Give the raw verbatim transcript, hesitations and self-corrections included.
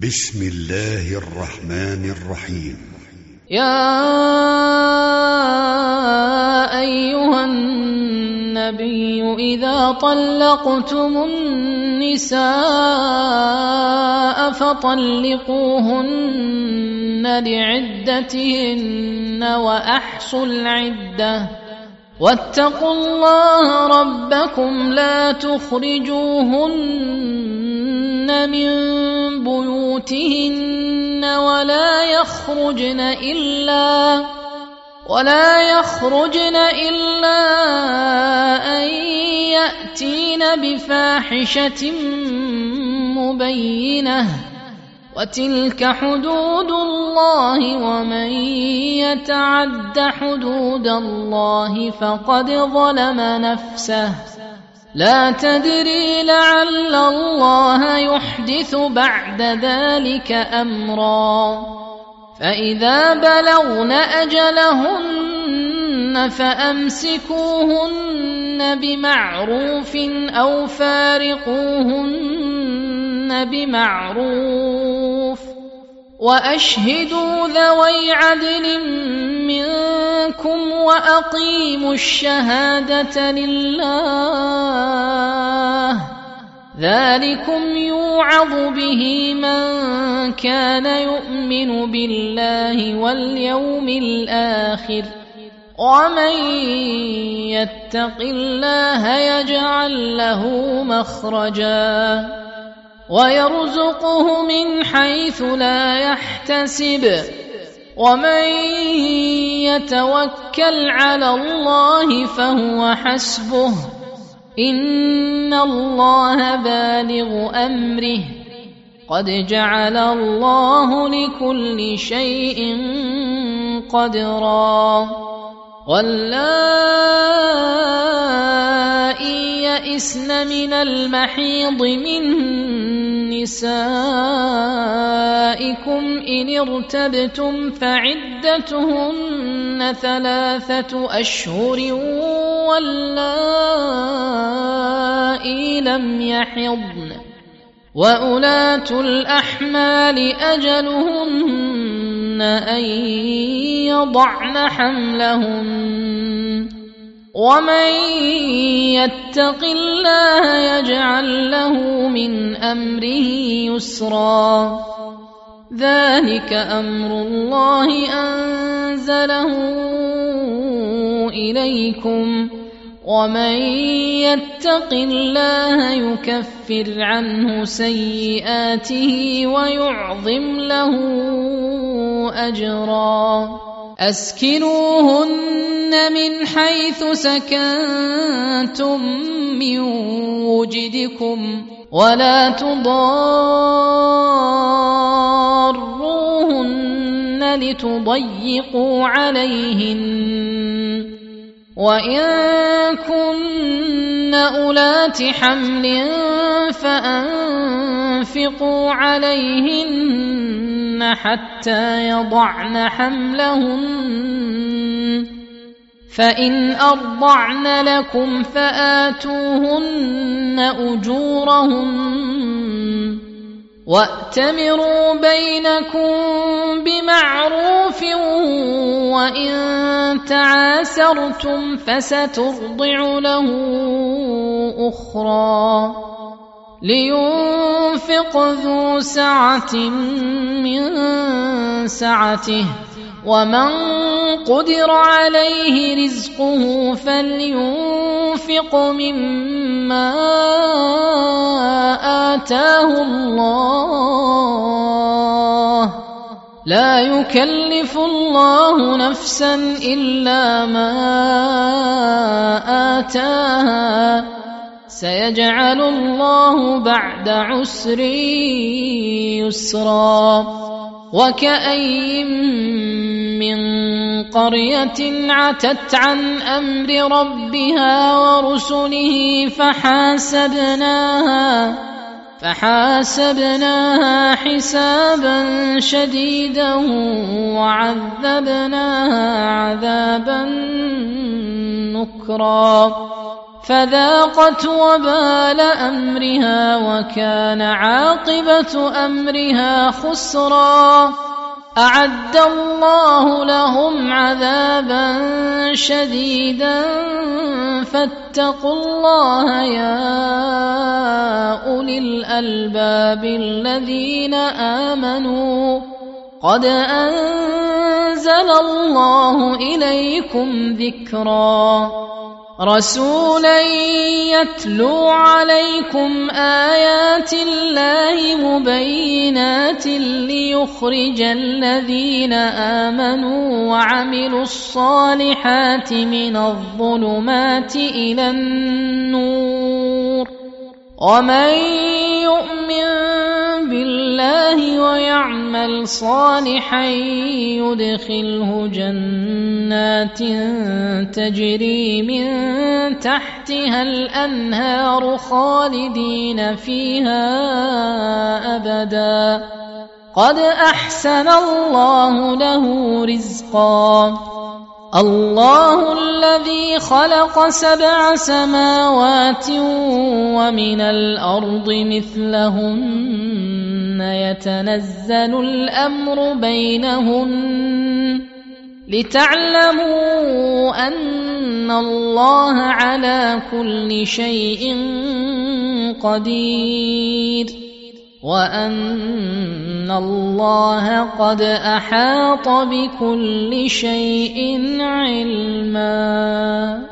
بسم الله الرحمن الرحيم. يا أيها النبي إذا طلقتم النساء فطلقوهن لعدتهن وأحصوا العدة واتقوا الله ربكم لا تخرجوهن من بيوتهن ولا يخرجن إلا ولا يخرجن إلا أن يأتين بفاحشة مبينة وتلك حدود الله ومن يتعد حدود الله فقد ظلم نفسه لا تدري لعل الله يحدث بعد ذلك أمرا فإذا بلغن أجلهن فأمسكوهن بمعروف أو فارقوهن بمعروف وأشهدوا ذوي عدل منكم وأقيموا الشهادة لله ذلكم يوعظ به من كان يؤمن بالله واليوم الآخر ومن يتق الله يجعل له مخرجا ويرزقه من حيث لا يحتسب ومن يتوكل على الله فهو حسبه إن الله بالغ أمره قد جعل الله لكل شيء قدرا واللائي يئسن من المحيض من نسائكم إن ارتبتم فعدتهن ثلاثة أشهر واللائي لم يحضن وأولاة الأحمال أجلهن أن يضعن حملهن ومن يتق الله يجعل له من أمره يسرا ذلك أمر الله أنزله إليكم ومن يتق الله يكفر عنه سيئاته ويعظم له أجرا أسكنوهن من حيث سكنتم من وجدكم ولا تضاروهن لتضيقوا عليهن وإن كن أولات حمل فأنفقوا عليهن حتى يضعن حملهن فإن أرضعن لكم فآتوهن أجورهن وأتمروا بينكم بمعروف وإن تعاسرتم فسترضع له أخرى لينفق ذو سعة من سعته ومن قدر عليه رزقه فلينفق مما آتاه الله لا يكلف الله نفسا إلا ما آتاها سيجعل الله بعد عسر يسرا وكأين من قرية عتت عن أمر ربها ورسله فحاسبناها فحاسبناها حسابا شديدا وعذبناها عذابا نكرا فذاقت وبال أمرها وكان عاقبة أمرها خسرا. أعد الله لهم عذابا شديدا فاتقوا الله يا أولي الألباب الذين آمنوا قد أنزل الله إليكم ذكرا. رسولا يتلو عليكم آيات الله مبينات ليخرج الذين آمنوا وعملوا الصالحات من الظلمات إلى النور. ومن يؤمن بالله ويعمل صالحا يدخله جنات تجري من تحتها الأنهار خالدين فيها أبدا قد أحسن الله له رزقا. الله الذي خلق سبع سماوات ومن الأرض مثلهن يتنزل الأمر بينهن لتعلموا أن الله على كل شيء قدير وأن الله قد أحاط بكل شيء علما.